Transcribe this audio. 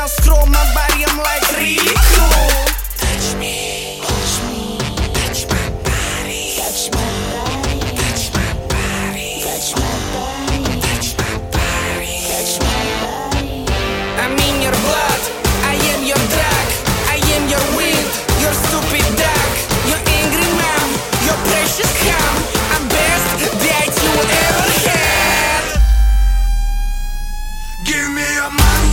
I'll stroll my body, I'm like really cool. Touch me, touch me, touch my body, touch my body, touch my body, touch my body, touch my body, touch my body. I'm in your blood, I am your drug, I am your wind, your stupid dog, your angry mom, your precious ham. I'm best that you ever had. Give me your money.